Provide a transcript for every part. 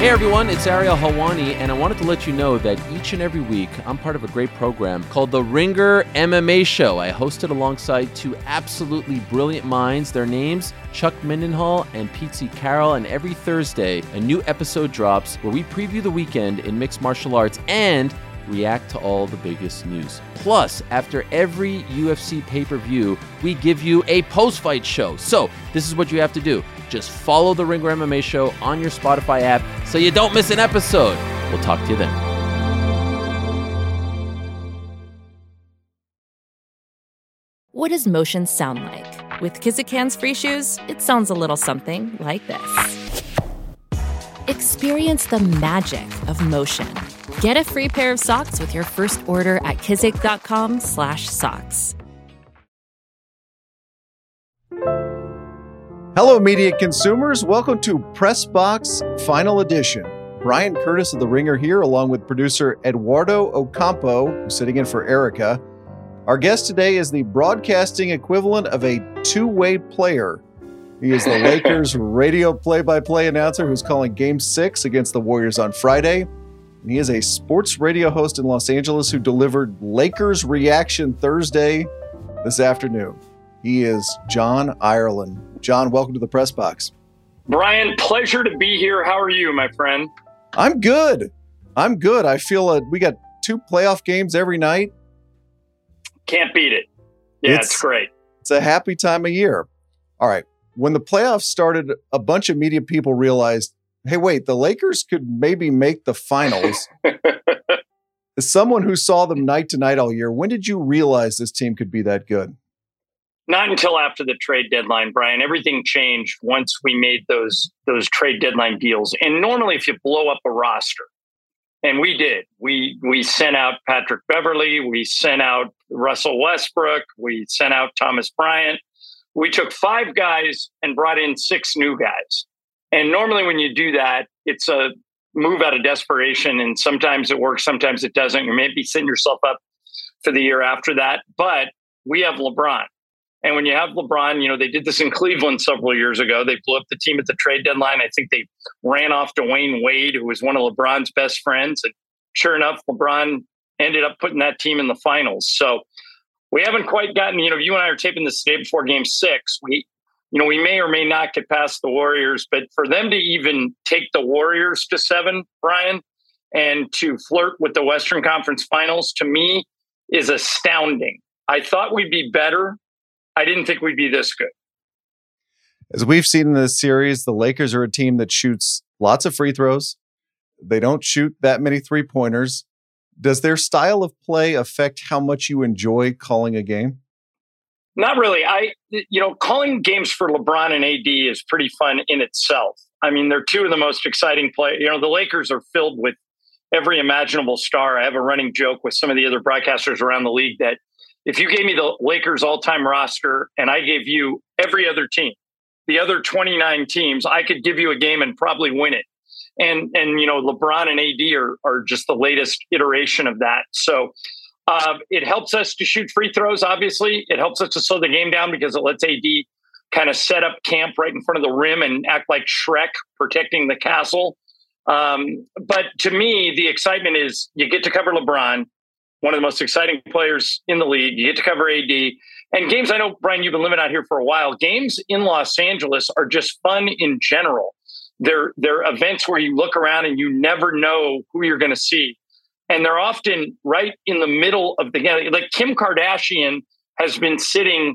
Hey everyone, it's Ariel Helwani, and I wanted to let you know that each and every week I'm part of a great program called The Ringer MMA Show. I host it alongside two absolutely brilliant minds. Their names, Chuck Mindenhall and Pete C. Carroll, and every Thursday a new episode drops where we preview the weekend in mixed martial arts and react to all the biggest news. Plus, after every UFC pay-per-view, we give you a post-fight show. So, this is what you have to do. Just follow the Ringer MMA Show on your Spotify app so you don't miss an episode. We'll talk to you then. What does motion sound like? With Kizik hands-free shoes, it sounds a little something like this. Experience the magic of motion. Get a free pair of socks with your first order at kizik.com/socks. Hello, media consumers. Welcome to Press Box Final Edition. Brian Curtis of The Ringer here, along with producer Eduardo Ocampo, who's sitting in for Erica. Our guest today is the broadcasting equivalent of a two-way player. He is the Lakers radio play-by-play announcer who's calling Game 6 against the Warriors on Friday. And he is a sports radio host in Los Angeles who delivered Lakers Reaction Thursday this afternoon. He is John Ireland. John, welcome to the Press Box. Brian, pleasure to be here. How are you, my friend? I'm good. I feel we got two playoff games every night. Can't beat it. Yeah, it's great. It's a happy time of year. All right. When the playoffs started, a bunch of media people realized, hey, wait, the Lakers could maybe make the finals. As someone who saw them night to night all year, when did you realize this team could be that good? Not until after the trade deadline, Brian. Everything changed once we made those trade deadline deals. And normally if you blow up a roster, and we did, we sent out Patrick Beverley, we sent out Russell Westbrook, we sent out Thomas Bryant. We took 5 guys and brought in 6 new guys. And normally when you do that, it's a move out of desperation. And sometimes it works, sometimes it doesn't. You may be setting yourself up for the year after that. But we have LeBron. And when you have LeBron, they did this in Cleveland several years ago. They blew up the team at the trade deadline. I think they ran off Dwayne Wade, who was one of LeBron's best friends. And sure enough, LeBron ended up putting that team in the finals. So we haven't quite gotten, you and I are taping this the day before Game 6. We may or may not get past the Warriors, but for them to even take the Warriors to 7, Brian, and to flirt with the Western Conference Finals, to me, is astounding. I thought we'd be better. I didn't think we'd be this good. As we've seen in this series, the Lakers are a team that shoots lots of free throws. They don't shoot that many three-pointers. Does their style of play affect how much you enjoy calling a game? Not really. Calling games for LeBron and AD is pretty fun in itself. I mean, they're two of the most exciting players. The Lakers are filled with every imaginable star. I have a running joke with some of the other broadcasters around the league that if you gave me the Lakers all-time roster and I gave you every other team, the other 29 teams, I could give you a game and probably win it. And LeBron and AD are just the latest iteration of that. So it helps us to shoot free throws, obviously. It helps us to slow the game down because it lets AD kind of set up camp right in front of the rim and act like Shrek protecting the castle. But to me, the excitement is you get to cover LeBron, one of the most exciting players in the league. You get to cover AD. And games, I know, Brian, you've been living out here for a while. Games in Los Angeles are just fun in general. They're events where you look around and you never know who you're going to see. And they're often right in the middle of the game. Like Kim Kardashian has been sitting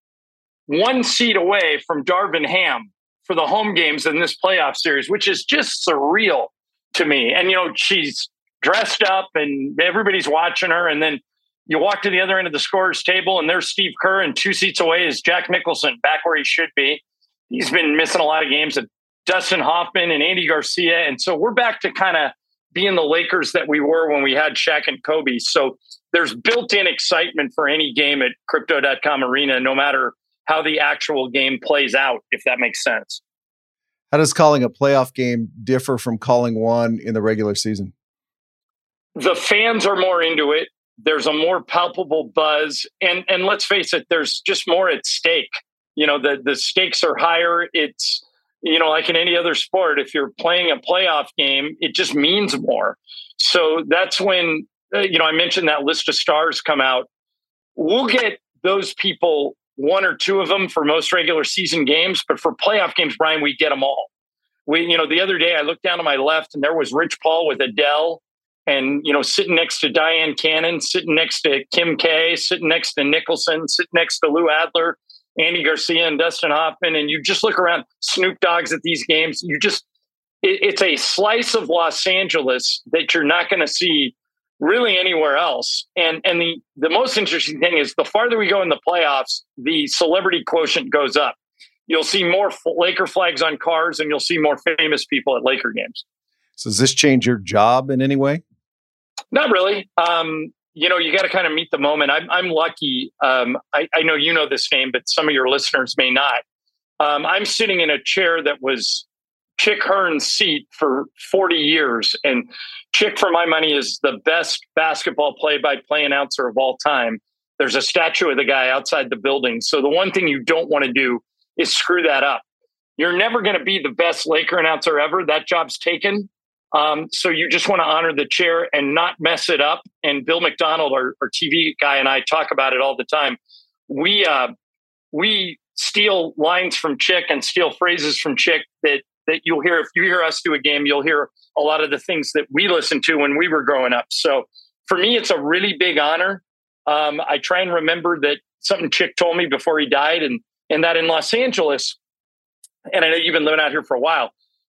1 seat away from Darvin Ham for the home games in this playoff series, which is just surreal to me. And, she's dressed up and everybody's watching her. And then you walk to the other end of the scorer's table and there's Steve Kerr, and 2 seats away is Jack Nicholson, back where he should be. He's been missing a lot of games, and Dustin Hoffman and Andy Garcia. And so we're back to kind of being the Lakers that we were when we had Shaq and Kobe. So there's built-in excitement for any game at Crypto.com Arena, no matter how the actual game plays out, if that makes sense. How does calling a playoff game differ from calling one in the regular season? The fans are more into it. There's a more palpable buzz. And let's face it, there's just more at stake. The stakes are higher. It's like in any other sport, if you're playing a playoff game, it just means more. So that's when, I mentioned that list of stars come out. We'll get those people, one or two of them for most regular season games, but for playoff games, Brian, we get them all. The other day I looked down to my left and there was Rich Paul with Adele and, sitting next to Diane Cannon, sitting next to Kim K, sitting next to Nicholson, sitting next to Lou Adler, Andy Garcia and Dustin Hoffman. And you just look around, Snoop Dogg's at these games. It's a slice of Los Angeles that you're not going to see really anywhere else. And the most interesting thing is the farther we go in the playoffs, the celebrity quotient goes up. You'll see more Laker flags on cars and you'll see more famous people at Laker games. So does this change your job in any way? Not really. You got to kind of meet the moment. I'm lucky. I know you know this name, but some of your listeners may not. I'm sitting in a chair that was Chick Hearn's seat for 40 years. And Chick, for my money, is the best basketball play-by-play announcer of all time. There's a statue of the guy outside the building. So the one thing you don't want to do is screw that up. You're never going to be the best Laker announcer ever. That job's taken. So you just want to honor the chair and not mess it up. And Bill McDonald, our TV guy, and I talk about it all the time. We steal lines from Chick and steal phrases from Chick that you'll hear. If you hear us do a game, you'll hear a lot of the things that we listened to when we were growing up. So for me, it's a really big honor. I try and remember that something Chick told me before he died, and that in Los Angeles, and I know you've been living out here for a while,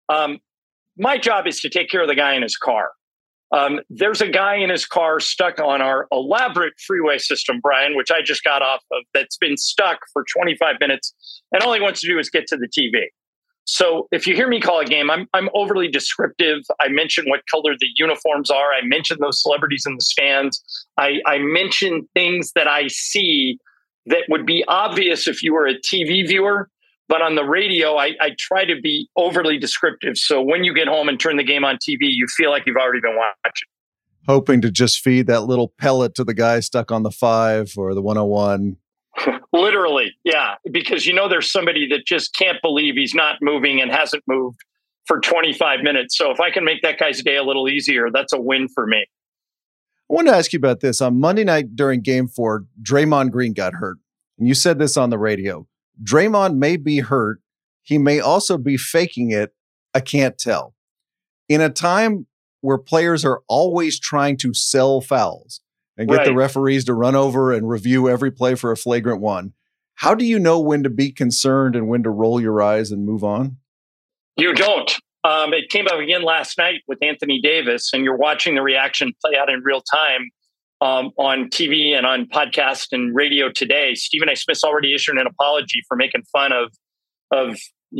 my job is to take care of the guy in his car. There's a guy in his car stuck on our elaborate freeway system, Brian, which I just got off of, that's been stuck for 25 minutes. And all he wants to do is get to the TV. So if you hear me call a game, I'm overly descriptive. I mention what color the uniforms are. I mention those celebrities in the stands. I mention things that I see that would be obvious if you were a TV viewer. But on the radio, I try to be overly descriptive. So when you get home and turn the game on TV, you feel like you've already been watching. Hoping to just feed that little pellet to the guy stuck on the 5 or the 101. Literally, yeah. Because there's somebody that just can't believe he's not moving and hasn't moved for 25 minutes. So if I can make that guy's day a little easier, that's a win for me. I want to ask you about this. On Monday night during Game 4, Draymond Green got hurt. And you said this on the radio. Draymond may be hurt. He may also be faking it. I can't tell. In a time where players are always trying to sell fouls and get the referees to run over and review every play for a flagrant one, how do you know when to be concerned and when to roll your eyes and move on? You don't. It came up again last night with Anthony Davis, and you're watching the reaction play out in real time. On TV and on podcast and radio today. Stephen A. Smith's already issued an apology for making fun of AD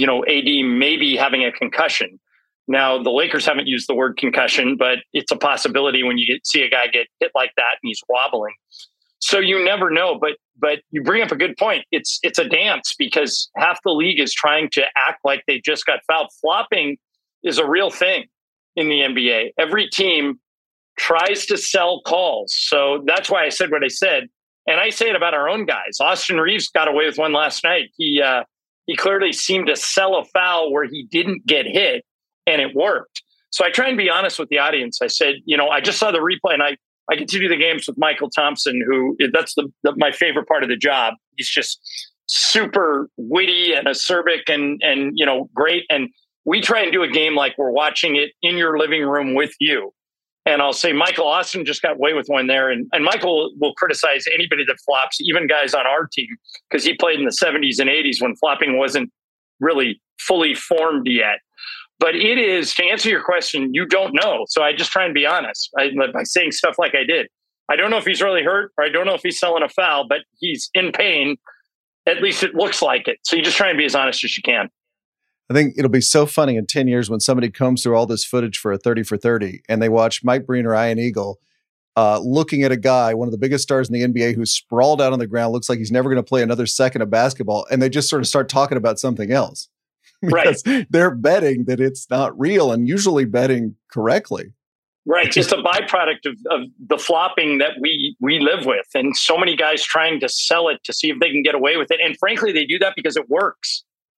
maybe having a concussion. Now, the Lakers haven't used the word concussion, but it's a possibility when you see a guy get hit like that and he's wobbling. So you never know. But you bring up a good point. It's a dance because half the league is trying to act like they just got fouled. Flopping is a real thing in the NBA. Every team tries to sell calls. So that's why I said what I said. And I say it about our own guys. Austin Reeves got away with one last night. He clearly seemed to sell a foul where he didn't get hit, and it worked. So I try and be honest with the audience. I said, I just saw the replay, and I get to do the games with Michael Thompson, who that's my favorite part of the job. He's just super witty and acerbic and great. And we try and do a game like we're watching it in your living room with you. And I'll say, Michael, Austin just got away with one there. And Michael will criticize anybody that flops, even guys on our team, because he played in the 70s and 80s when flopping wasn't really fully formed yet. But it is, to answer your question, you don't know. So I just try and be honest by saying stuff like I did. I don't know if he's really hurt, or I don't know if he's selling a foul, but he's in pain. At least it looks like it. So you just try and be as honest as you can. I think it'll be so funny in 10 years when somebody combs through all this footage for a 30 for 30 and they watch Mike Breen or Ian Eagle looking at a guy, one of the biggest stars in the NBA, who's sprawled out on the ground, looks like he's never going to play another second of basketball. And they just sort of start talking about something else because they're betting that it's not real and usually betting correctly. Right. It's a byproduct of the flopping that we live with. And so many guys trying to sell it to see if they can get away with it. And frankly, they do that because it works.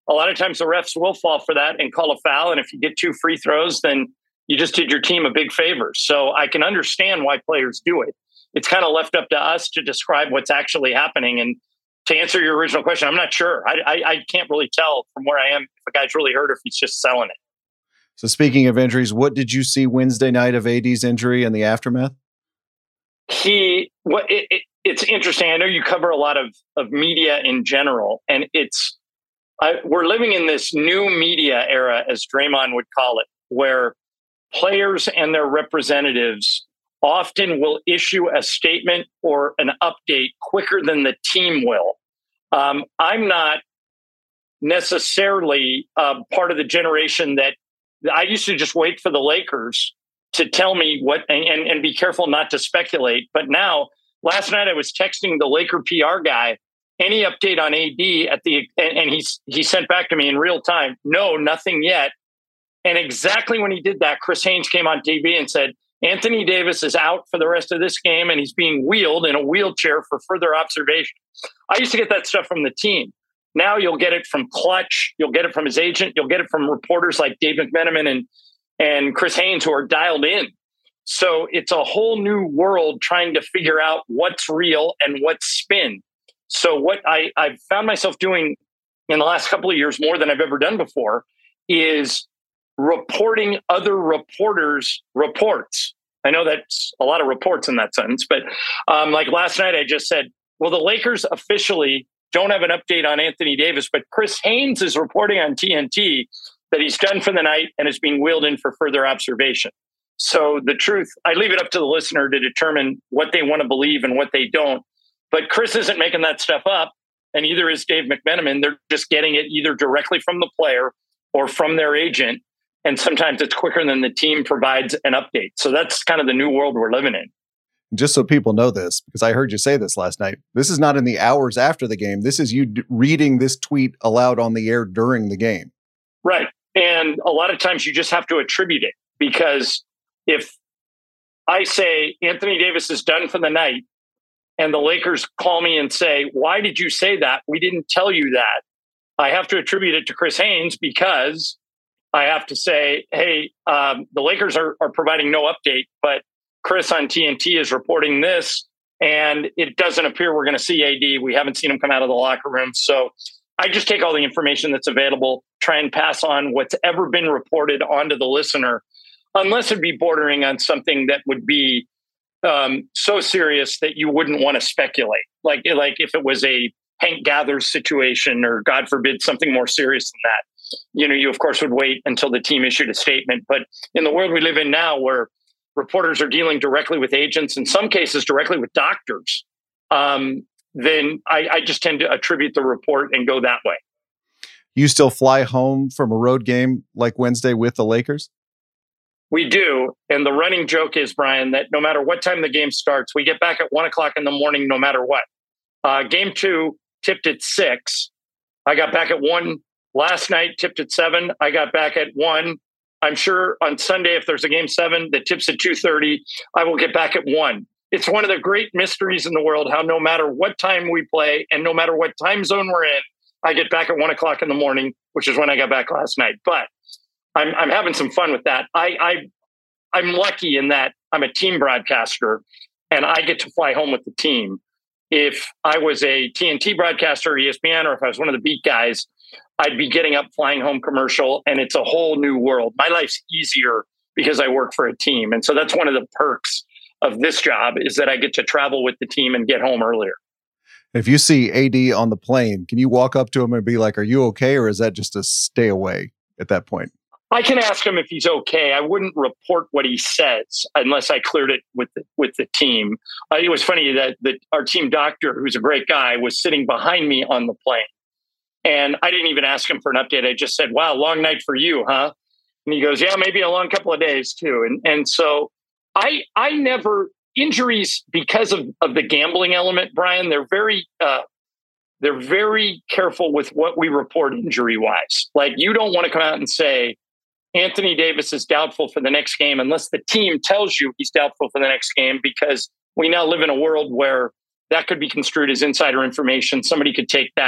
a lot of times the refs will fall for that and call a foul. And if you get 2 free throws, then you just did your team a big favor. So I can understand why players do it. It's kind of left up to us to describe what's actually happening. And to answer your original question, I'm not sure. I can't really tell from where I am if a guy's really hurt or if he's just selling it. So speaking of injuries, what did you see Wednesday night of AD's injury and the aftermath? It's interesting. I know you cover a lot of media in general, and we're living in this new media era, as Draymond would call it, where players and their representatives often will issue a statement or an update quicker than the team will. I'm not necessarily part of the generation that I used to just wait for the Lakers to tell me what, and be careful not to speculate. But now, last night I was texting the Laker PR guy, any update on AD and he sent back to me in real time, no, nothing yet. And exactly when he did that, Chris Haynes came on TV and said, Anthony Davis is out for the rest of this game and he's being wheeled in a wheelchair for further observation. I used to get that stuff from the team. Now you'll get it from Clutch. You'll get it from his agent. You'll get it from reporters like Dave McMenamin and Chris Haynes, who are dialed in. So it's a whole new world trying to figure out what's real and what's spin. So what I've found myself doing in the last couple of years, more than I've ever done before, is reporting other reporters' reports. I know that's a lot of reports in that sentence, but like last night I just said, well, the Lakers officially don't have an update on Anthony Davis, but Chris Haynes is reporting on TNT that he's done for the night and is being wheeled in for further observation. So the truth, I leave it up to the listener to determine what they want to believe and what they don't. But Chris isn't making that stuff up, and either is Dave McMenamin. They're just getting it either directly from the player or from their agent. And sometimes it's quicker than the team provides an update. So that's kind of the new world we're living in. Just so people know this, because I heard you say this last night, this is not in the hours after the game. This is you reading this tweet aloud on the air during the game. Right. And a lot of times you just have to attribute it, because if I say Anthony Davis is done for the night and the Lakers call me and say, why did you say that? We didn't tell you that. I have to attribute it to Chris Haynes, because I have to say, hey, the Lakers are providing no update, but Chris on TNT is reporting this, and it doesn't appear we're going to see AD. We haven't seen him come out of the locker room. So I just take all the information that's available, try and pass on what's ever been reported onto the listener, unless it'd be bordering on something that would be so serious that you wouldn't want to speculate. Like if it was a Hank Gathers situation, or God forbid, something more serious than that. You of course would wait until the team issued a statement. But in the world we live in now, where reporters are dealing directly with agents, in some cases directly with doctors, then I just tend to attribute the report and go that way. You still fly home from a road game like Wednesday with the Lakers? We do. And the running joke is, Brian, that no matter what time the game starts, we get back at 1:00 in the morning, no matter what. Game 2 tipped at 6. I got back at 1 last night, tipped at 7. I got back at 1. I'm sure on Sunday, if there's a game 7 that tips at 2:30, I will get back at 1. It's one of the great mysteries in the world, how no matter what time we play and no matter what time zone we're in, I get back at 1:00 in the morning, which is when I got back last night. But I'm having some fun with that. I'm lucky in that I'm a team broadcaster and I get to fly home with the team. If I was a TNT broadcaster or ESPN, or if I was one of the beat guys, I'd be getting up, flying home commercial, and it's a whole new world. My life's easier because I work for a team. And so that's one of the perks of this job, is that I get to travel with the team and get home earlier. If you see AD on the plane, can you walk up to him and be like, are you okay? Or is that just a stay away at that point? I can ask him if he's okay. I wouldn't report what he says unless I cleared it with the team. It was funny that our team doctor, who's a great guy, was sitting behind me on the plane. And I didn't even ask him for an update. I just said, wow, long night for you, huh? And he goes, yeah, maybe a long couple of days too. And so I never, injuries, because of the gambling element, Brian, they're very careful with what we report injury wise. Like, you don't want to come out and say Anthony Davis is doubtful for the next game unless the team tells you he's doubtful for the next game, because we now live in a world where that could be construed as insider information. Somebody could take that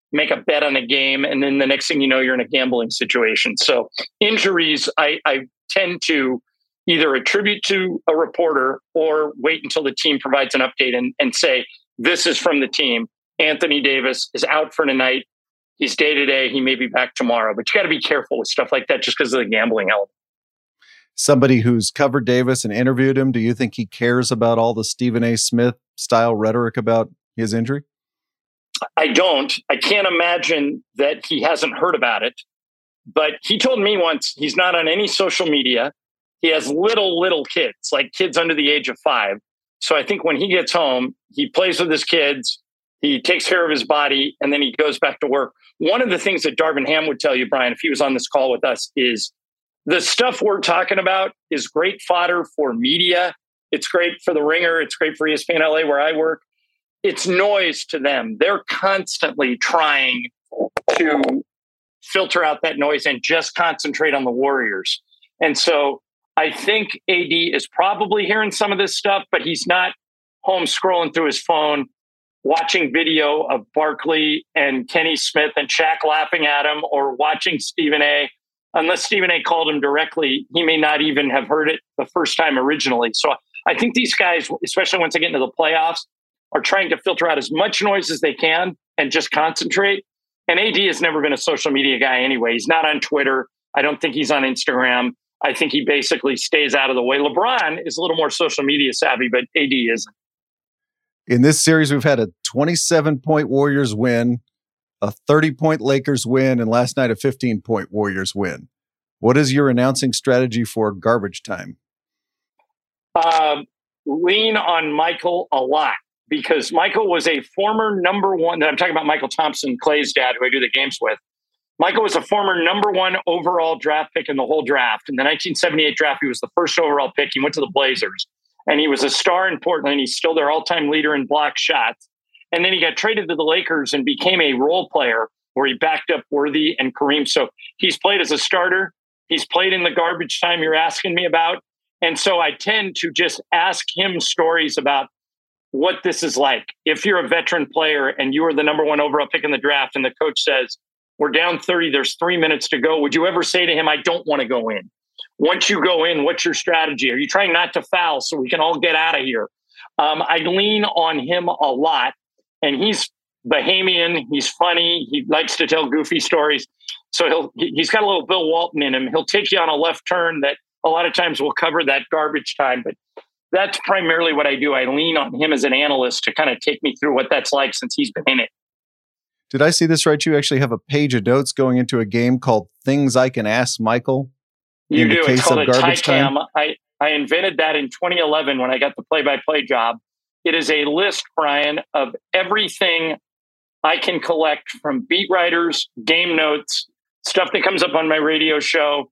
make a bet on a game, and then the next thing you know, you're in a gambling situation. So injuries, I tend to either attribute to a reporter or wait until the team provides an update and say, this is from the team. Anthony Davis is out for tonight. He's day-to-day. He may be back tomorrow. But you got to be careful with stuff like that just because of the gambling element. Somebody who's covered Davis and interviewed him, do you think he cares about all the Stephen A. Smith style rhetoric about his injury? I don't. I can't imagine that he hasn't heard about it. But he told me once he's not on any social media. He has little kids, like kids under the age of 5. So I think when he gets home, he plays with his kids, he takes care of his body, and then he goes back to work. One of the things that Darvin Ham would tell you, Brian, if he was on this call with us, is the stuff we're talking about is great fodder for media. It's great for The Ringer. It's great for ESPN LA, where I work. It's noise to them. They're constantly trying to filter out that noise and just concentrate on the Warriors. And so I think AD is probably hearing some of this stuff, but he's not home scrolling through his phone, watching video of Barkley and Kenny Smith and Shaq laughing at him, or watching Stephen A. Unless Stephen A. called him directly, he may not even have heard it the first time originally. So I think these guys, especially once they get into the playoffs, are trying to filter out as much noise as they can and just concentrate. And AD has never been a social media guy anyway. He's not on Twitter. I don't think he's on Instagram. I think he basically stays out of the way. LeBron is a little more social media savvy, but AD isn't. In this series, we've had a 27-point Warriors win, a 30-point Lakers win, and last night a 15-point Warriors win. What is your announcing strategy for garbage time? Lean on Michael a lot, because Michael was a former number one. I'm talking about Michael Thompson, Clay's dad, who I do the games with. Michael was a former number 1 overall draft pick in the whole draft. In the 1978 draft, he was the first overall pick. He went to the Blazers, and he was a star in Portland. He's still their all-time leader in block shots. And then he got traded to the Lakers and became a role player where he backed up Worthy and Kareem. So he's played as a starter. He's played in the garbage time you're asking me about. And so I tend to just ask him stories about what this is like. If you're a veteran player and you are the number 1 overall pick in the draft and the coach says, we're down 30, there's 3 minutes to go, would you ever say to him, I don't want to go in? Once you go in, what's your strategy? Are you trying not to foul so we can all get out of here? I lean on him a lot, and he's Bahamian. He's funny. He likes to tell goofy stories. So he's got a little Bill Walton in him. He'll take you on a left turn that a lot of times will cover that garbage time. But that's primarily what I do. I lean on him as an analyst to kind of take me through what that's like since he's been in it. Did I see this right? You actually have a page of notes going into a game called Things I Can Ask Michael. You do. It's called a TICAM. I invented that in 2011 when I got the play-by-play job. It is a list, Brian, of everything I can collect from beat writers, game notes, stuff that comes up on my radio show,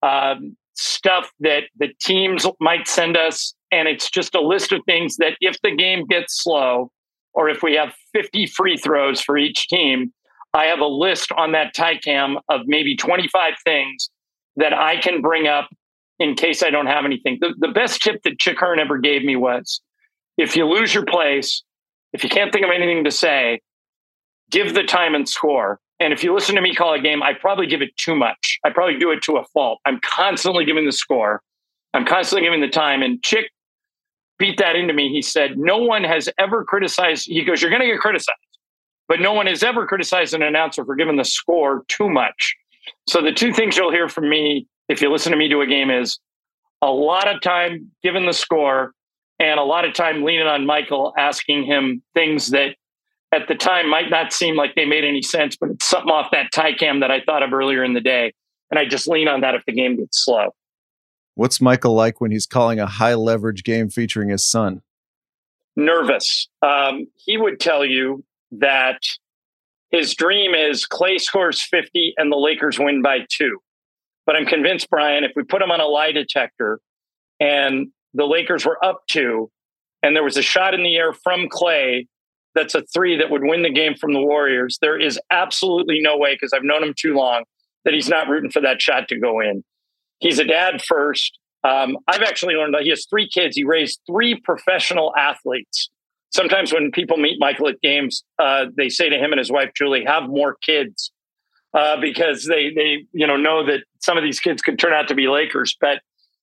stuff that the teams might send us. And it's just a list of things that if the game gets slow, or if we have 50 free throws for each team, I have a list on that TICAM of maybe 25 things that I can bring up in case I don't have anything. The best tip that Chick Hearn ever gave me was, if you lose your place, if you can't think of anything to say, give the time and score. And if you listen to me call a game, I probably give it too much. I probably do it to a fault. I'm constantly giving the score. I'm constantly giving the time. And Chick beat that into me. He said, no one has ever criticized. He goes, you're going to get criticized, but no one has ever criticized an announcer for giving the score too much. So the two things you'll hear from me, if you listen to me do a game, is a lot of time giving the score and a lot of time leaning on Michael, asking him things that at the time might not seem like they made any sense, but it's something off that TICAM that I thought of earlier in the day. And I just lean on that if the game gets slow. What's Michael like when he's calling a high leverage game featuring his son? Nervous. He would tell you that his dream is Clay scores 50 and the Lakers win by 2. But I'm convinced, Brian, if we put him on a lie detector and the Lakers were up 2 and there was a shot in the air from Clay that's a 3 that would win the game from the Warriors, there is absolutely no way, because I've known him too long, that he's not rooting for that shot to go in. He's a dad first. I've actually learned that he has 3 kids. He raised 3 professional athletes. sometimes when people meet Michael at games, they say to him and his wife, Julie, have more kids. Because they know that some of these kids could turn out to be Lakers. But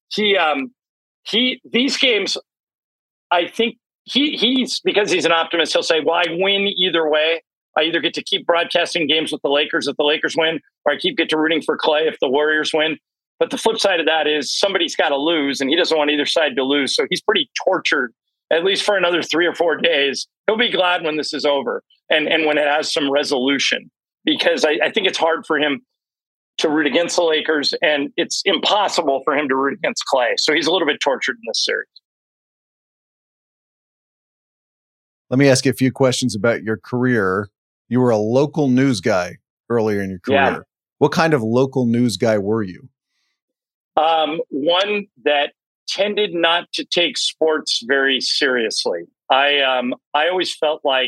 these games, I think he's because he's an optimist, he'll say, well, I win either way. I either get to keep broadcasting games with the Lakers if the Lakers win, or I get to rooting for Clay if the Warriors win. But the flip side of that is somebody's got to lose, and he doesn't want either side to lose. So he's pretty tortured, at least for another 3 or 4 days. He'll be glad when this is over and when it has some resolution, because I think it's hard for him to root against the Lakers, and it's impossible for him to root against Clay. So he's a little bit tortured in this series. Let me ask you a few questions about your career. You were a local news guy earlier in your career. Yeah. What kind of local news guy were you? One that tended not to take sports very seriously. I always felt like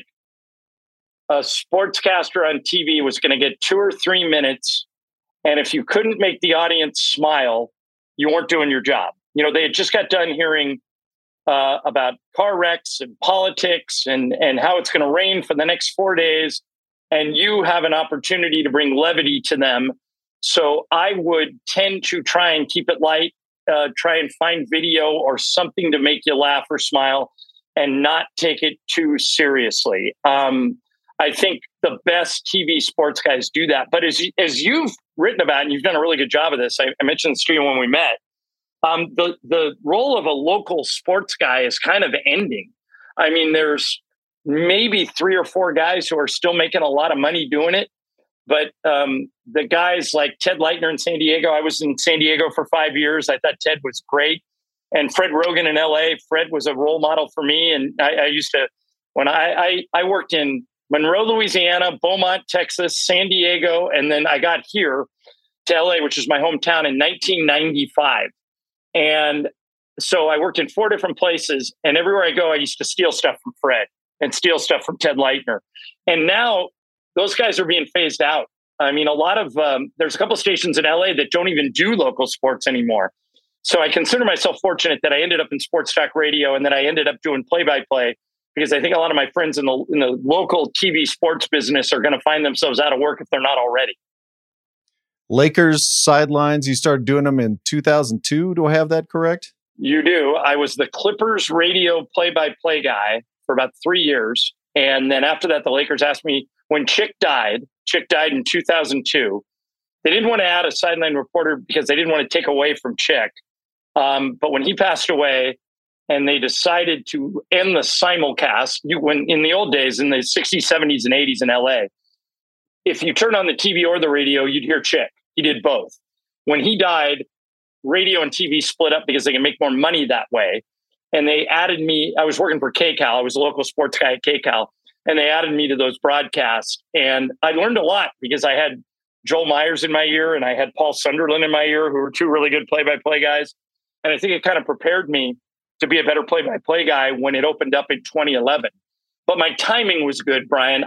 a sportscaster on TV was going to get 2 or 3 minutes, and if you couldn't make the audience smile, you weren't doing your job. They had just got done hearing about car wrecks and politics and how it's going to rain for the next 4 days, and you have an opportunity to bring levity to them. So I would tend to try and keep it light, try and find video or something to make you laugh or smile, and not take it too seriously. I think the best TV sports guys do that. But as you've written about, and you've done a really good job of this, I mentioned this to you when we met, the role of a local sports guy is kind of ending. I mean, there's maybe 3 or 4 guys who are still making a lot of money doing it. But the guys like Ted Leitner in San Diego, I was in San Diego for 5 years. I thought Ted was great. And Fred Rogan in LA, Fred was a role model for me. And I used to, when I worked in Monroe, Louisiana, Beaumont, Texas, San Diego, and then I got here to LA, which is my hometown, in 1995. And so I worked in 4 different places, and everywhere I go, I used to steal stuff from Fred and steal stuff from Ted Leitner. And now those guys are being phased out. I mean, there's a couple of stations in LA that don't even do local sports anymore. So I consider myself fortunate that I ended up in sports talk radio, and then I ended up doing play-by-play, because I think a lot of my friends in the local TV sports business are going to find themselves out of work if they're not already. Lakers sidelines, you started doing them in 2002. Do I have that correct? You do. I was the Clippers radio play-by-play guy for about 3 years. And then after that, the Lakers asked me, when Chick died in 2002, they didn't want to add a sideline reporter because they didn't want to take away from Chick. But when he passed away and they decided to end the simulcast, when in the old days, in the 60s, 70s, and 80s in LA, if you turned on the TV or the radio, you'd hear Chick. He did both. When he died, radio and TV split up because they can make more money that way. And they added me. I was working for KCAL. I was a local sports guy at KCAL. And they added me to those broadcasts. And I learned a lot because I had Joel Myers in my ear and I had Paul Sunderland in my ear, who were 2 really good play-by-play guys. And I think it kind of prepared me to be a better play-by-play guy when it opened up in 2011. But my timing was good, Brian.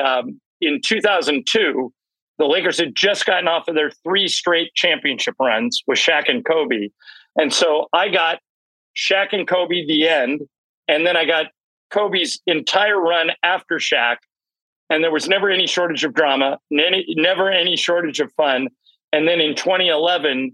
In 2002, the Lakers had just gotten off of their 3 straight championship runs with Shaq and Kobe. And so I got Shaq and Kobe, the end. And then I got Kobe's entire run after Shaq, and there was never any shortage of drama, never any shortage of fun. And then in 2011,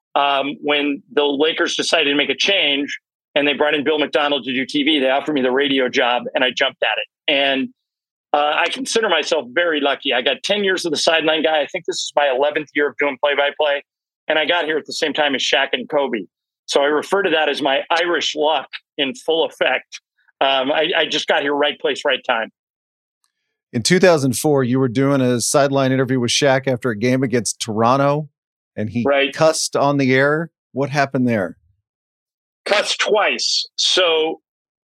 when the Lakers decided to make a change and they brought in Bill McDonald to do TV, they offered me the radio job, and I jumped at it. And I consider myself very lucky. I got 10 years of the sideline guy. I think this is my 11th year of doing play-by-play, and I got here at the same time as Shaq and Kobe. So I refer to that as my Irish luck in full effect. I just got here right place, right time. In 2004, you were doing a sideline interview with Shaq after a game against Toronto, and he cussed on the air. What happened there? Cussed twice. So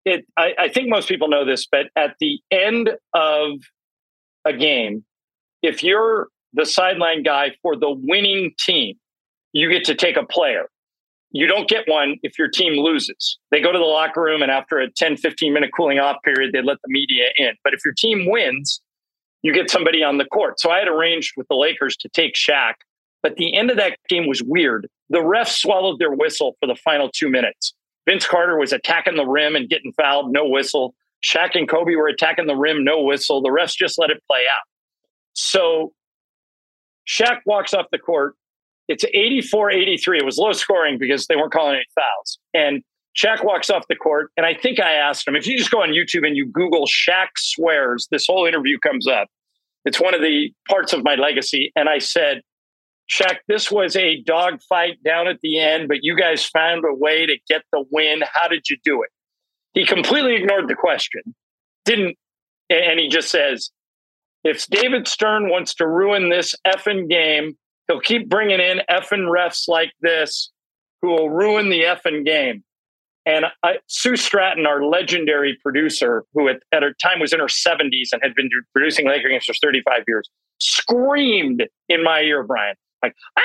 I think most people know this, but at the end of a game, if you're the sideline guy for the winning team, you get to take a player. You don't get one if your team loses. They go to the locker room, and after a 10, 15-minute cooling off period, they let the media in. But if your team wins, you get somebody on the court. So I had arranged with the Lakers to take Shaq. But the end of that game was weird. The refs swallowed their whistle for the final 2 minutes. Vince Carter was attacking the rim and getting fouled, no whistle. Shaq and Kobe were attacking the rim, no whistle. The refs just let it play out. So Shaq walks off the court. It's 84-83. It was low scoring because they weren't calling any fouls. And Shaq walks off the court. And I think I asked him, if you just go on YouTube and you Google Shaq swears, this whole interview comes up. It's one of the parts of my legacy. And I said, Shaq, this was a dogfight down at the end, but you guys found a way to get the win. How did you do it? He completely ignored the question. And he just says, if David Stern wants to ruin this effing game, he'll keep bringing in effing refs like this who will ruin the effing game. And Sue Stratton, our legendary producer, who at her time was in her 70s and had been producing Laker games for 35 years, screamed in my ear, Brian, like, ah!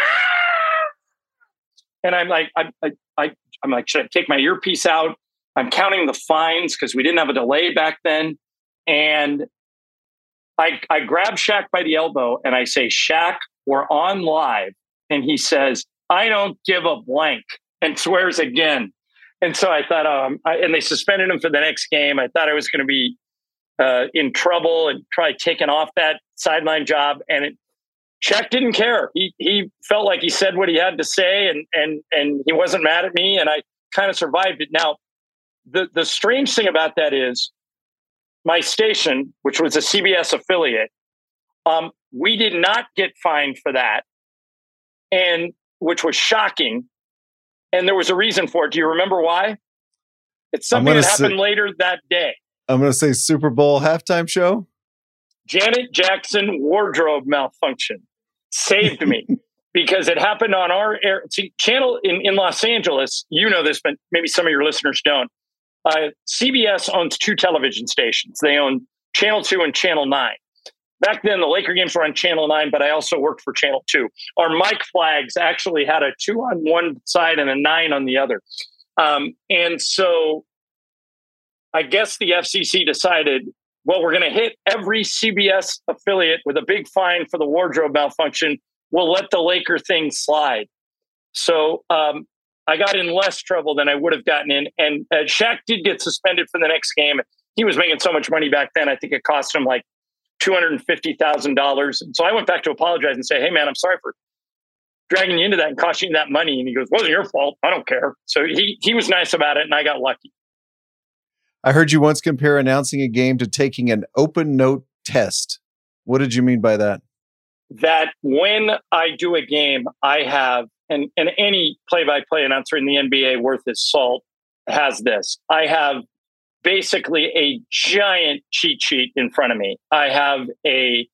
And I'm like, I'm like, should I take my earpiece out? I'm counting the fines because we didn't have a delay back then. And I grab Shaq by the elbow and I say, Shaq, we're on live. And he says, I don't give a blank, and swears again. And so I thought, and they suspended him for the next game. I thought I was going to be in trouble and probably taken off that sideline job. And Shaq didn't care. He felt like he said what he had to say, and he wasn't mad at me. And I kind of survived it. Now, the strange thing about that is my station, which was a CBS affiliate, we did not get fined for that, and which was shocking. And there was a reason for it. Do you remember why? It's something that happened later that day. I'm going to say Super Bowl halftime show. Janet Jackson wardrobe malfunction saved me because it happened on our channel in Los Angeles. You know this, but maybe some of your listeners don't. CBS owns 2 television stations. They own Channel 2 and Channel 9. Back then, the Laker games were on Channel 9, but I also worked for Channel 2. Our mic flags actually had a 2 on one side and a 9 on the other. And so I guess the FCC decided, well, we're going to hit every CBS affiliate with a big fine for the wardrobe malfunction. We'll let the Laker thing slide. So I got in less trouble than I would have gotten in. And Shaq did get suspended for the next game. He was making so much money back then. I think it cost him like $250,000. And so I went back to apologize and say, hey, man, I'm sorry for dragging you into that and costing you that money. And he goes, wasn't your fault. I don't care. So he was nice about it, and I got lucky. I heard you once compare announcing a game to taking an open note test. What did you mean by that? That when I do a game, I have, and any play-by-play announcer in the NBA worth his salt has this. I have basically a giant cheat sheet in front of me. I have a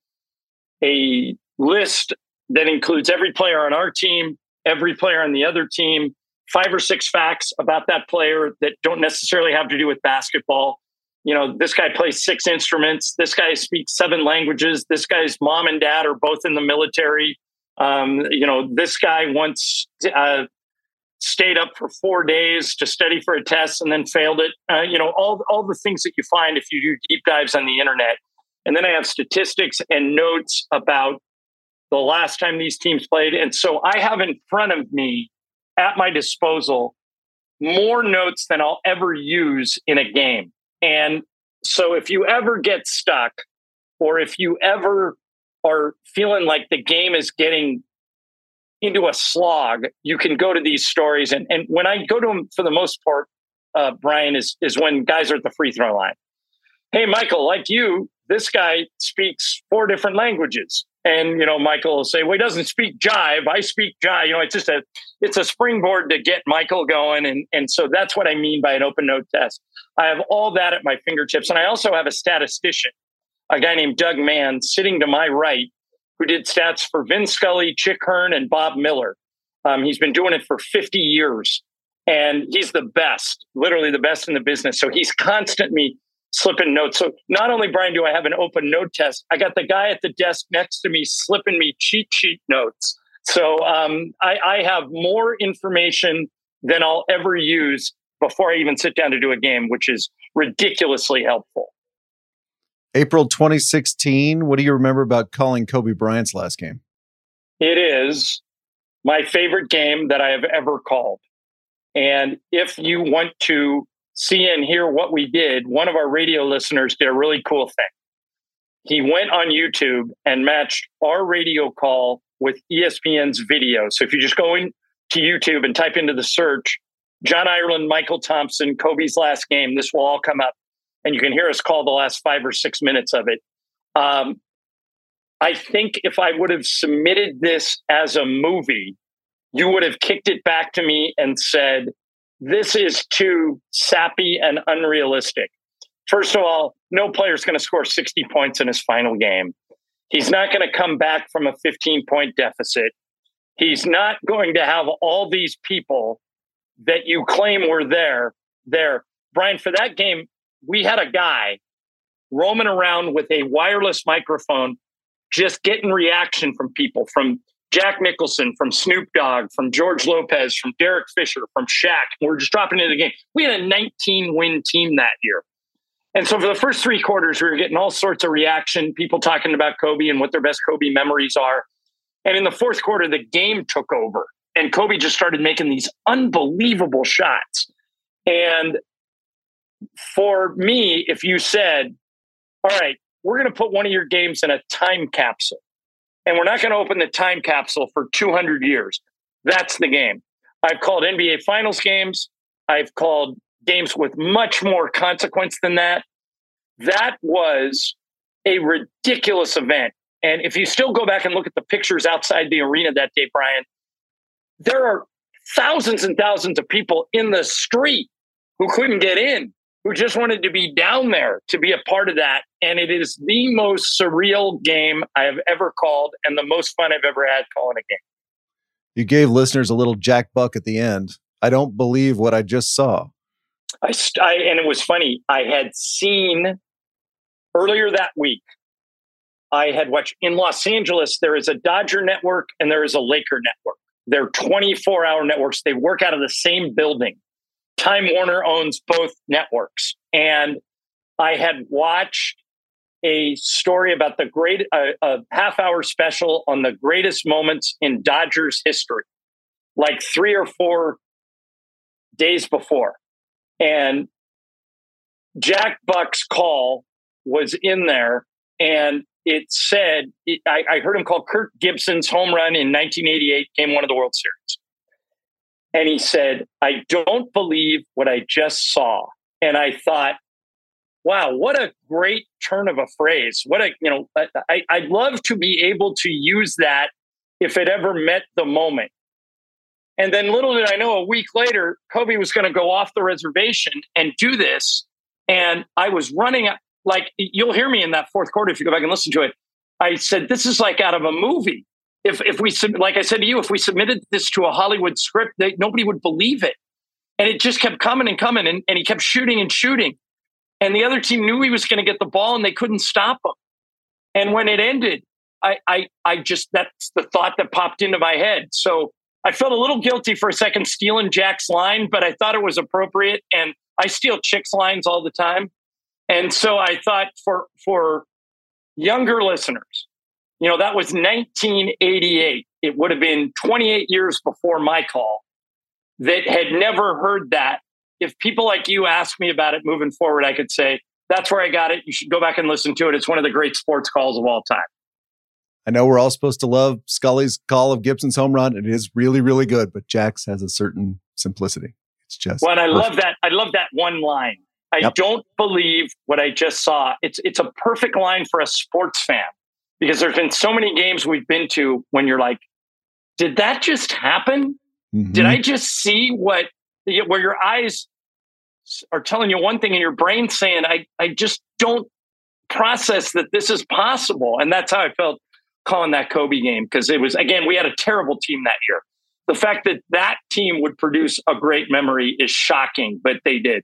list that includes every player on our team, every player on the other team, 5 or 6 facts about that player that don't necessarily have to do with basketball. You know, this guy plays 6 instruments. This guy speaks 7 languages. This guy's mom and dad are both in the military. You know, this guy once stayed up for 4 days to study for a test and then failed it. You know, all the things that you find if you do deep dives on the internet. And then I have statistics and notes about the last time these teams played. And so I have in front of me, at my disposal, more notes than I'll ever use in a game. And so if you ever get stuck, or if you ever are feeling like the game is getting into a slog, you can go to these stories. And when I go to them, for the most part, Brian, is when guys are at the free throw line. Hey, Michael, like you, this guy speaks 4 different languages. And, you know, Michael will say, well, he doesn't speak jive. I speak jive. You know, it's a springboard to get Michael going. And so that's what I mean by an open note test. I have all that at my fingertips. And I also have a statistician, a guy named Doug Mann, sitting to my right, who did stats for Vin Scully, Chick Hearn, and Bob Miller. He's been doing it for 50 years. And he's the best, literally the best in the business. So he's constantly slipping notes. So not only, Brian, do I have an open note test, I got the guy at the desk next to me slipping me cheat sheet notes. So I have more information than I'll ever use before I even sit down to do a game, which is ridiculously helpful. April 2016, what do you remember about calling Kobe Bryant's last game? It is my favorite game that I have ever called. And if you want to see and hear what we did, one of our radio listeners did a really cool thing. He went on YouTube and matched our radio call with ESPN's video. So if you just go into YouTube and type into the search, John Ireland, Michael Thompson, Kobe's last game, this will all come up. And you can hear us call the last 5 or 6 minutes of it. I think if I would have submitted this as a movie, you would have kicked it back to me and said, this is too sappy and unrealistic. First of all, no player's going to score 60 points in his final game. He's not going to come back from a 15-point deficit. He's not going to have all these people that you claim were there. Brian, for that game, we had a guy roaming around with a wireless microphone, just getting reaction from people, from Jack Nicholson, from Snoop Dogg, from George Lopez, from Derek Fisher, from Shaq. We're just dropping into the game. We had a 19-win team that year. And so for the first 3 quarters, we were getting all sorts of reaction, people talking about Kobe and what their best Kobe memories are. And in the fourth quarter, the game took over. And Kobe just started making these unbelievable shots. And for me, if you said, all right, we're going to put one of your games in a time capsule, and we're not going to open the time capsule for 200 years, that's the game. I've called NBA Finals games. I've called games with much more consequence than that. That was a ridiculous event. And if you still go back and look at the pictures outside the arena that day, Brian, there are thousands and thousands of people in the street who couldn't get in, who just wanted to be down there to be a part of that. And it is the most surreal game I have ever called and the most fun I've ever had calling a game. You gave listeners a little Jack Buck at the end. I don't believe what I just saw. And it was funny. I had seen earlier that week, I had watched in Los Angeles, there is a Dodger network and there is a Laker network. They're 24-hour networks. They work out of the same building. Time Warner owns both networks. And I had watched a story about a half-hour special on the greatest moments in Dodgers history, like 3 or 4 days before. And Jack Buck's call was in there, and it said, I heard him call Kirk Gibson's home run in 1988, Game 1 of the World Series. And he said, I don't believe what I just saw. And I thought, wow, what a great turn of a phrase. I'd love to be able to use that if it ever met the moment. And then little did I know, a week later, Kobe was going to go off the reservation and do this. And I was running, like, you'll hear me in that fourth quarter if you go back and listen to it. I said, this is like out of a movie. If we, like I said to you, if we submitted this to a Hollywood script, nobody would believe it. And it just kept coming and coming. And he kept shooting and shooting. And the other team knew he was going to get the ball and they couldn't stop him. And when it ended, I just, that's the thought that popped into my head. So I felt a little guilty for a second stealing Jack's line, but I thought it was appropriate. And I steal chicks' lines all the time. And so I thought for younger listeners, that was 1988. It would have been 28 years before my call that had never heard that. If people like you ask me about it moving forward, I could say, that's where I got it. You should go back and listen to it. It's one of the great sports calls of all time. I know we're all supposed to love Scully's call of Gibson's home run. It is really, really good, but Jack's has a certain simplicity. It's just well, and I love that. I love that one line. I don't believe what I just saw. It's a perfect line for a sports fan, because there's been so many games we've been to when you're like, did that just happen? Mm-hmm. Did I just see where your eyes are telling you one thing and your brain saying, I just don't process that this is possible. And that's how I felt calling that Kobe game, because it was, again, we had a terrible team that year. The fact that that team would produce a great memory is shocking, but they did.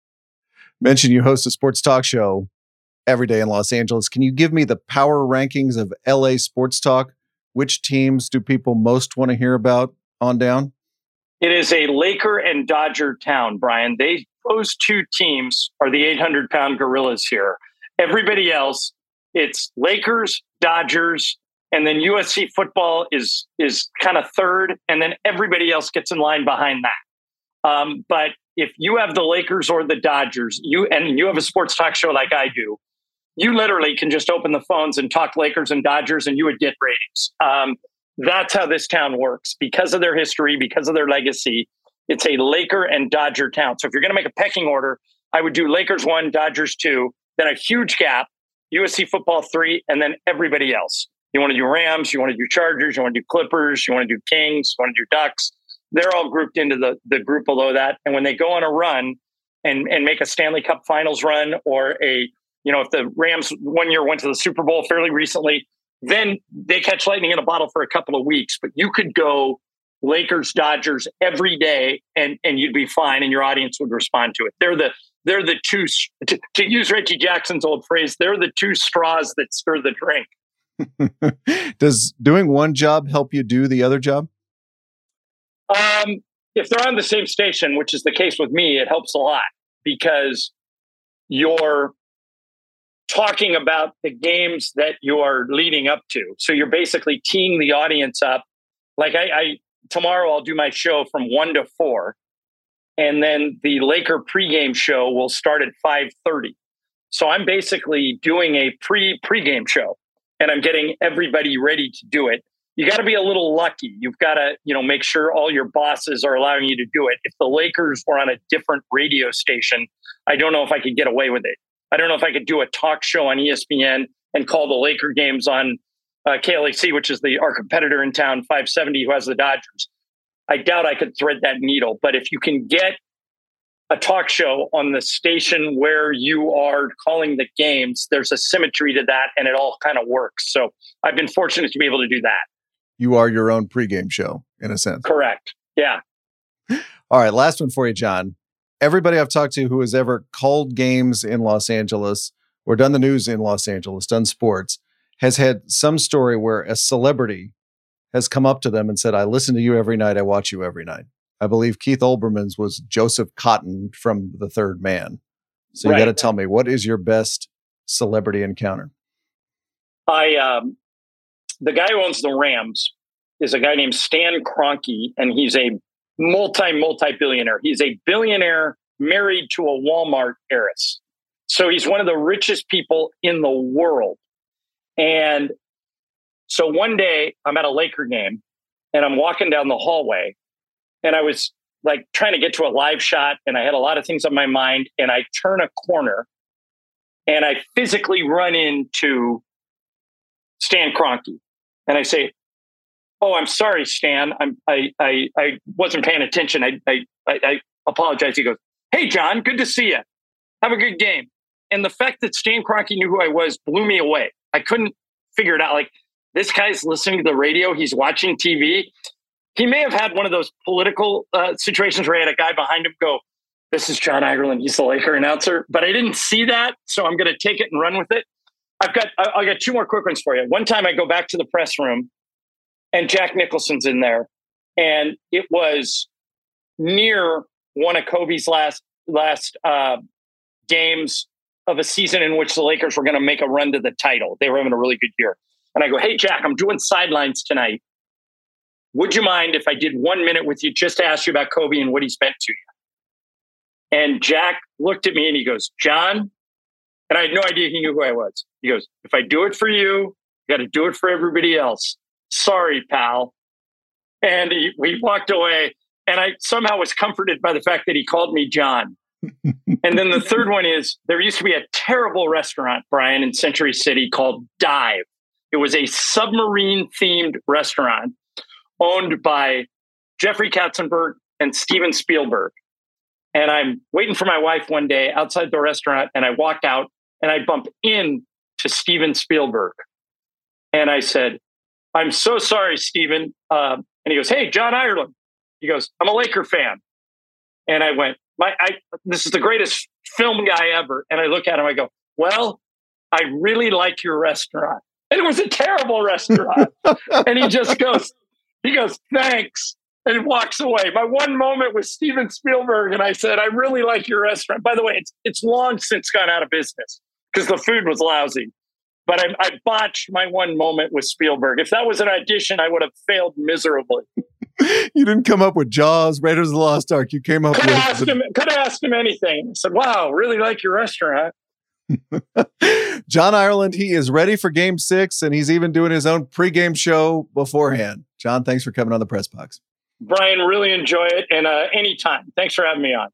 Mention you host a sports talk show every day in Los Angeles. Can you give me the power rankings of LA sports talk? Which teams do people most want to hear about on down? It is a Laker and Dodger town, Brian. Those two teams are the 800-pound gorillas here. Everybody else, it's Lakers, Dodgers, and then USC football is kind of third, and then everybody else gets in line behind that. But if you have the Lakers or the Dodgers, you have a sports talk show like I do, you literally can just open the phones and talk Lakers and Dodgers and you would get ratings. That's how this town works. Because of their history, because of their legacy, it's a Laker and Dodger town. So if you're going to make a pecking order, I would do Lakers 1, Dodgers 2, then a huge gap, USC football 3, and then everybody else. You want to do Rams, you want to do Chargers, you want to do Clippers, you want to do Kings, you want to do Ducks. They're all grouped into the group below that. And when they go on a run and make a Stanley Cup Finals run, or if the Rams one year went to the Super Bowl fairly recently, then they catch lightning in a bottle for a couple of weeks. But you could go Lakers, Dodgers every day and you'd be fine and your audience would respond to it. They're the two, to use Reggie Jackson's old phrase, they're the two straws that stir the drink. Does doing one job help you do the other job? If they're on the same station, which is the case with me, it helps a lot because you're talking about the games that you are leading up to. So you're basically teeing the audience up. Like tomorrow I'll do my show from 1 to 4. And then the Laker pregame show will start at 5:30. So I'm basically doing a pregame show and I'm getting everybody ready to do it. You got to be a little lucky. You've got to, make sure all your bosses are allowing you to do it. If the Lakers were on a different radio station, I don't know if I could get away with it. I don't know if I could do a talk show on ESPN and call the Laker games on KLAC, which is our competitor in town, 570, who has the Dodgers. I doubt I could thread that needle. But if you can get a talk show on the station where you are calling the games, there's a symmetry to that and it all kind of works. So I've been fortunate to be able to do that. You are your own pregame show, in a sense. Correct. Yeah. All right. Last one for you, John. Everybody I've talked to who has ever called games in Los Angeles or done the news in Los Angeles, done sports, has had some story where a celebrity has come up to them and said, I listen to you every night. I watch you every night. I believe Keith Olbermann's was Joseph Cotton from The Third Man. So you got to tell me, what is your best celebrity encounter? The guy who owns the Rams is a guy named Stan Kroenke, and he's a multi-billionaire. He's a billionaire married to a Walmart heiress. So he's one of the richest people in the world. And so one day I'm at a Laker game and I'm walking down the hallway and I was like trying to get to a live shot and I had a lot of things on my mind, and I turn a corner and I physically run into Stan Kroenke. And I say, "Oh, I'm sorry, Stan. I wasn't paying attention. I apologize." He goes, "Hey, John, good to see you. Have a good game." And the fact that Stan Kroenke knew who I was blew me away. I couldn't figure it out. Like, this guy's listening to the radio. He's watching TV. He may have had one of those political situations where he had a guy behind him go, "This is John Ireland. He's the Laker announcer." But I didn't see that, so I'm going to take it and run with it. I'll get two more quick ones for you. One time I go back to the press room and Jack Nicholson's in there, and it was near one of Kobe's last games of a season in which the Lakers were going to make a run to the title. They were having a really good year. And I go, "Hey, Jack, I'm doing sidelines tonight. Would you mind if I did 1 minute with you just to ask you about Kobe and what he's meant to you?" And Jack looked at me and he goes, "John," and I had no idea he knew who I was. He goes, "If I do it for you, you got to do it for everybody else. Sorry, pal." And we walked away, and I somehow was comforted by the fact that he called me John. And then the third one is, there used to be a terrible restaurant, Brian, in Century City called Dive. It was a submarine-themed restaurant owned by Jeffrey Katzenberg and Steven Spielberg. And I'm waiting for my wife one day outside the restaurant, and I walk out and I bump into Steven Spielberg. And I said, "I'm so sorry, Steven." And he goes, "Hey, John Ireland." He goes, "I'm a Laker fan." And I went, "This is the greatest film guy ever." And I look at him, I go, "Well, I really like your restaurant." And it was a terrible restaurant. And he goes, "Thanks." And he walks away. My one moment was Steven Spielberg. And I said, "I really like your restaurant." By the way, it's long since gone out of business because the food was lousy. But I botched my one moment with Spielberg. If that was an audition, I would have failed miserably. You didn't come up with Jaws, Raiders of the Lost Ark. You came up Could with... have asked him anything. I said, wow, really like your restaurant. John Ireland, he is ready for Game 6, and he's even doing his own pregame show beforehand. John, thanks for coming on the Press Box. Brian, really enjoy it, and anytime. Thanks for having me on.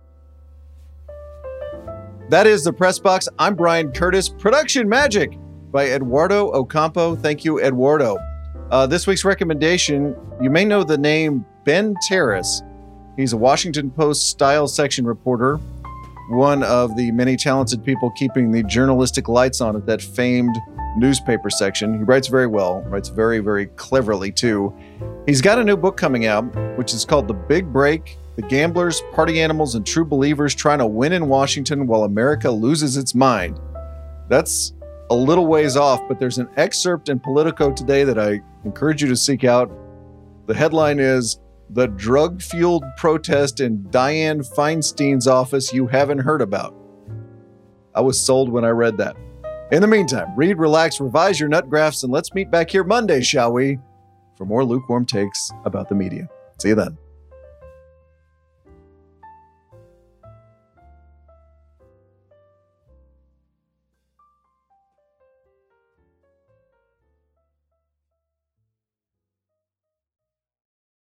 That is the Press Box. I'm Brian Curtis. Production magic by Eduardo Ocampo. Thank you, Eduardo. This week's recommendation, you may know the name Ben Terrace. He's a Washington Post style section reporter, one of the many talented people keeping the journalistic lights on at that famed newspaper section. He writes very well, writes very, very cleverly too. He's got a new book coming out, which is called The Big Break: The Gamblers, Party Animals, and True Believers Trying to Win in Washington While America Loses Its Mind. That's a little ways off, but there's an excerpt in Politico today that I encourage you to seek out. The headline is, "The Drug-Fueled Protest in Dianne Feinstein's Office You Haven't Heard About." I was sold when I read that. In the meantime, read, relax, revise your nut graphs, and let's meet back here Monday, shall we, for more lukewarm takes about the media. See you then.